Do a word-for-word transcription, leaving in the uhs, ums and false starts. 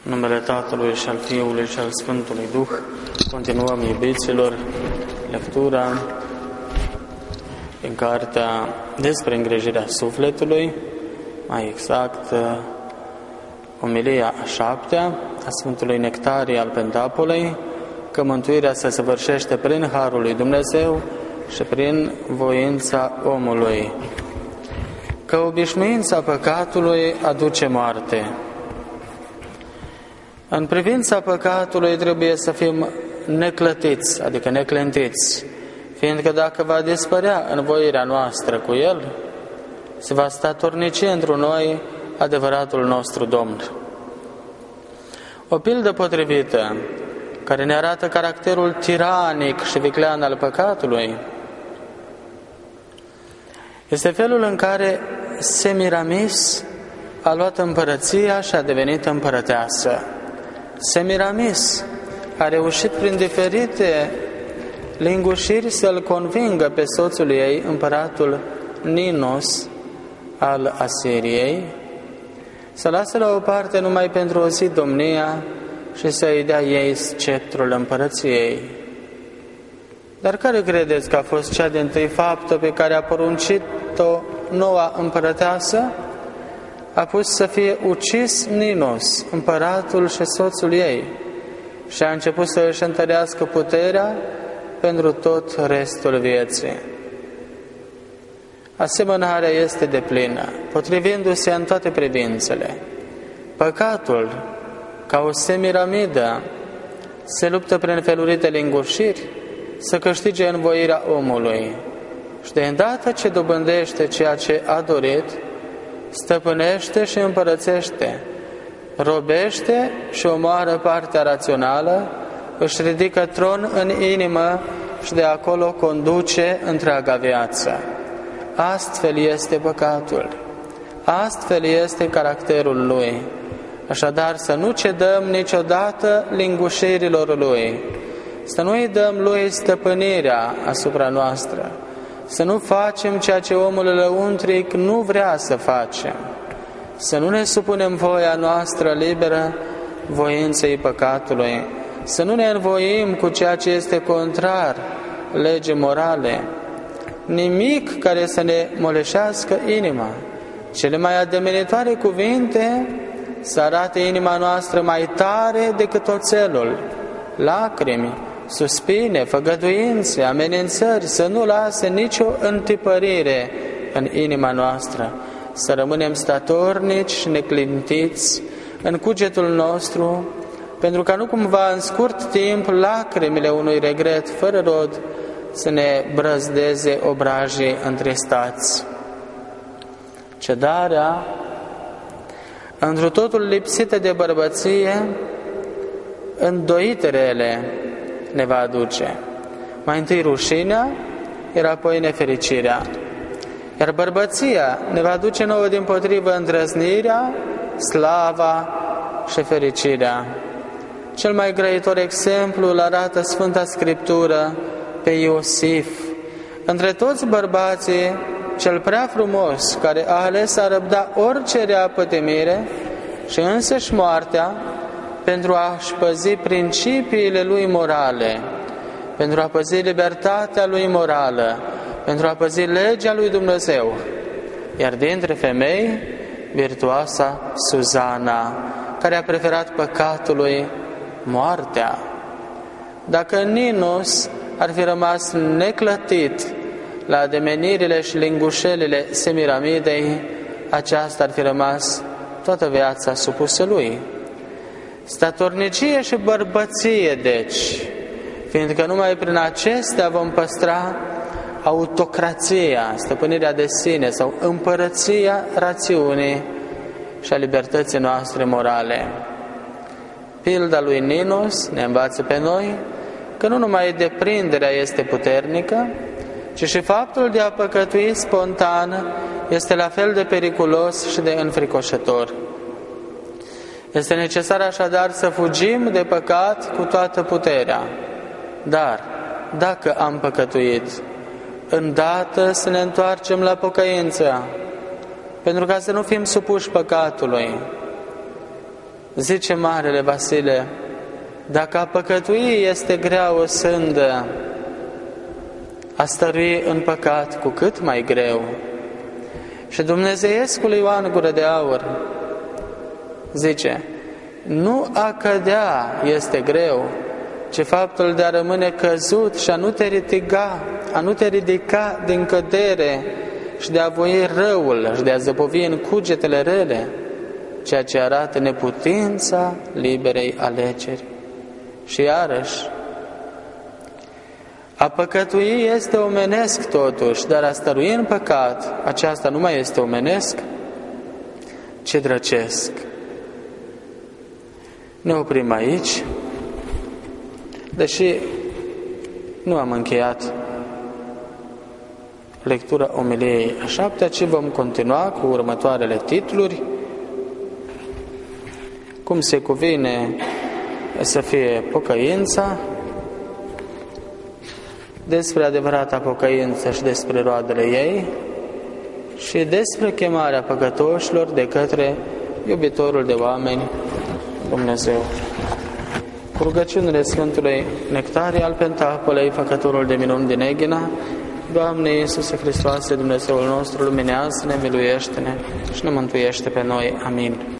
În numele Tatălui și al Fiului și al Sfântului Duh, continuăm, iubiților, lectura din cartea despre îngrijirea sufletului, mai exact omilia a șaptea a Sfântului Nectarie al Pentapolei, că mântuirea se săvârșește prin Harul lui Dumnezeu și prin voința omului, că obișnuința păcatului aduce moarte. În privința păcatului trebuie să fim neclătiți, adică neclintiți, fiindcă dacă va dispărea învoirea noastră cu el, se va statornici într noi adevăratul nostru Domn. O pildă potrivită, care ne arată caracterul tiranic și viclean al păcatului, este felul în care Semiramis a luat împărăția și a devenit împărăteasă. Semiramis a reușit prin diferite lingușiri să-l convingă pe soțul ei, împăratul Ninos al Asiriei, să lasă la o parte numai pentru o zi domnia și să-i dea ei sceptrul împărăției. Dar care credeți că a fost cea dintâi faptă pe care a poruncit-o noua împărăteasă? A pus să fie ucis Ninos, împăratul și soțul ei, și a început să își întărească puterea pentru tot restul vieții. Asemănarea este deplină, potrivindu-se în toate privințele. Păcatul, ca o semiramidă, se luptă prin felurite lingușiri să câștige învoirea omului și de îndată ce dobândește ceea ce a dorit, stăpânește și împărățește, robește și omoară partea rațională, își ridică tron în inimă și de acolo conduce întreaga viață. Astfel este păcatul, astfel este caracterul lui. Așadar, să nu cedăm niciodată lingușirilor lui, să nu îi dăm lui stăpânirea asupra noastră, să nu facem ceea ce omul lăuntric nu vrea să facem, să nu ne supunem voia noastră liberă voinței păcatului, să nu ne învoim cu ceea ce este contrar legii morale, nimic care să ne moleșească inima. Cele mai ademenitoare cuvinte să arate inima noastră mai tare decât oțelul, lacrimi, suspine, făgăduințe, amenințări, să nu lase nicio întipărire în inima noastră, să rămânem statornici și neclintiți în cugetul nostru, pentru ca nu cumva în scurt timp lacrimile unui regret fără rod să ne brăzdeze obrajii întristați. Cedarea, întru totul lipsită de bărbăție, îndoiterele ne va aduce. Mai întâi rușinea, iar apoi nefericirea. Iar bărbăția ne va aduce nouă dimpotrivă îndrăznirea, slava și fericirea. Cel mai grăitor exemplu îl arată Sfânta Scriptură pe Iosif. Între toți bărbații, cel prea frumos, care a ales a răbda orice rea pătimire și însăși moartea, pentru a-și păzi principiile lui morale, pentru a păzi libertatea lui morală, pentru a păzi legea lui Dumnezeu. Iar dintre femei, virtuoasa Suzana, care a preferat păcatului moartea. Dacă Ninos ar fi rămas neclătit la ademenirile și lingușelile Semiramidei, aceasta ar fi rămas toată viața supusă lui. Statornicie și bărbăție, deci, fiindcă numai prin acestea vom păstra autocrația, stăpânirea de sine sau împărăția rațiunii și a libertății noastre morale. Pilda lui Ninos ne învață pe noi că nu numai deprinderea este puternică, ci și faptul de a păcătui spontan este la fel de periculos și de înfricoșător. Este necesar așadar să fugim de păcat cu toată puterea. Dar, dacă am păcătuit, îndată să ne întoarcem la pocăință, pentru ca să nu fim supuși păcatului. Zice Marele Vasile, dacă a păcătui este grea o sândă, a stărui în păcat cu cât mai greu. Și Dumnezeiescul Ioan Gură de Aur zice, nu a cădea este greu, ci faptul de a rămâne căzut și a nu te ridica, a nu te ridica din cădere și de a voi răul și de a zăbovi în cugetele rele, ceea ce arată neputința liberei alegeri. Și iarăși, a păcătui este omenesc totuși, dar a stărui în păcat, aceasta nu mai este omenesc, ci drăcesc. Ne oprim aici, deși nu am încheiat lectura omiliei a șaptea, ci vom continua cu următoarele titluri, cum se cuvine să fie pocăința, despre adevărata pocăință și despre roadele ei și despre chemarea păcătoșilor de către iubitorul de oameni, Dumnezeu. Cu rugăciunile Sfântului Nectarie al Pentapolei, făcătorul de minuni din Eghina, Doamne Iisuse Hristoase, Dumnezeul nostru, luminează-ne, miluiește-ne și ne mântuiește pe noi. Amin.